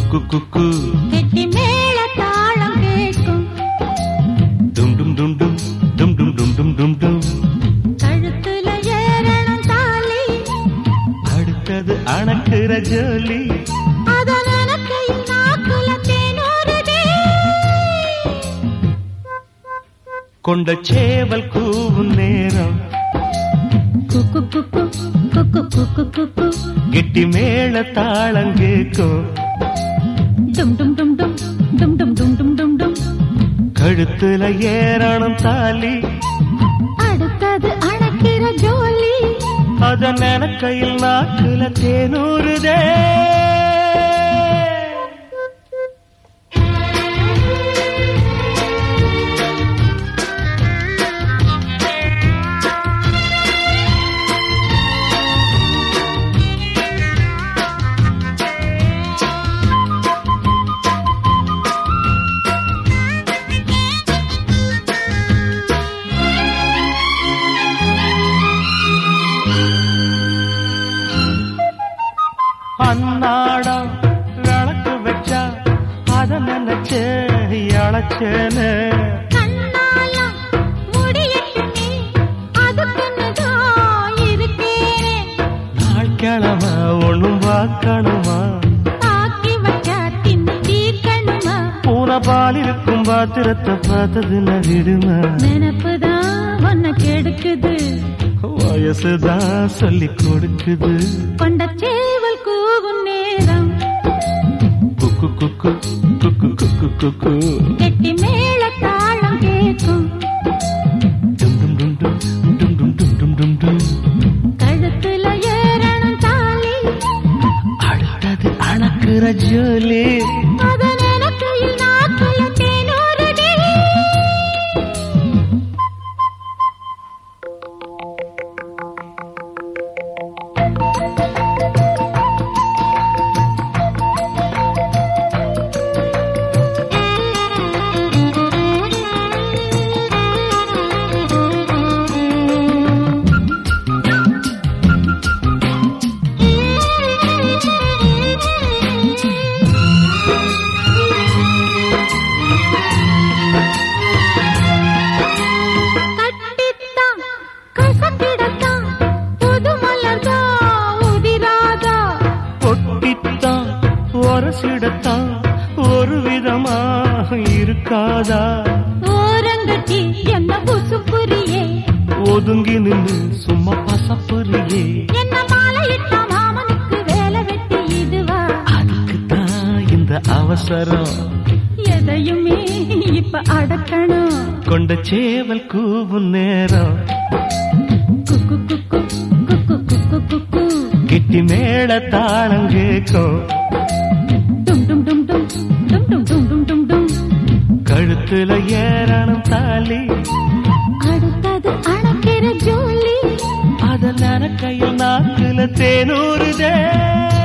குக்கு குக்கு கெட்டி மேல தாளம் கேட்கும். டும் டும் டும் டும் டும் டும் டும் டும் டும் டும். கழுத்துல ஏறணும் தாலி, அடுத்தது அணக்குற ஜோலி. அதன் அணக்கையில் நாக்குல தேனூறுதே. கொண்ட சேவல் கூவும் நேரம் குக்கு குக்கு குக்கு குக்கு குக்கு. கெட்டி மேல தாளம் கேட்கும். டும் டும் டும் டும் டும் டும் டும் டும் டும் டும். கழுத்துல ஏறணும் தாலி, அடுத்தது அணக்கிற ஜோலி. அதன் அணக்கையில் நாக்குல தேனூறுதே. அன்னாடம் விளக்கு வச்சா அத நினைச்சே அழைச்சேன்னு. கண்ணாலம் முடியட்டுமே, அதுக்குன்னுதான் இருக்கேன். நாள் கிழமை ஒண்ணும் பார்க்கணுமா, ஆக்கி வச்சா தின்னு தீர்க்கணுமா. பூனை பால் இருக்கும் பாத்திரத்தை பார்த்தது நடிடுமா. நினப்புதான் உன்னை கெடுக்குது, வயசுதான் சொல்லி கொடுக்குது. கொண்ட சேவல் கூவும் நேரம் குக்கு குக்கு குக்கு குக்கு குக்கு. கெட்டி மேல தாளம் கேட்கும். டும் டும் டும் டும் டும் டும் டும் டும் டும் டும். கழுத்துல ஏறணும் தாலி, அடுத்தது அணக்குற ஜோலி. அதன் அணக்கையில் நாக்குல தேனூறுதே. கட்டித்தான் கசக்கிடத்தான் புது மலர்தான் உதிராதா. கொட்டித்தான் ஒரசிடத்தான் ஒரு விதமா இருக்காதா. ஓரங்கட்டி என்ன புசுப்புரியே, ஒதுங்கி நின்று சும்மா பசப்புரியே. என்ன மாலையிட்ட மாமனுக்கு வேலை வெட்டி இதுவா. அதுக்குத்தான் இந்த அவசரம், எதையுமே இப்ப அடக்கணும். கொண்ட சேவல் கூவும் நேரம் குக்கு குக்கு குக்கு குக்கு குக்கு. கிட்டி மேல தாளம் கேட்கும். டும் டும் டும் டும் டும் டும் டும் டும் டும் டும். கழுத்துல ஏறணும் தாலி, அடுத்தது அணக்கிற ஜோலி. அதன் கையில் நாக்குல தேனூறுதே.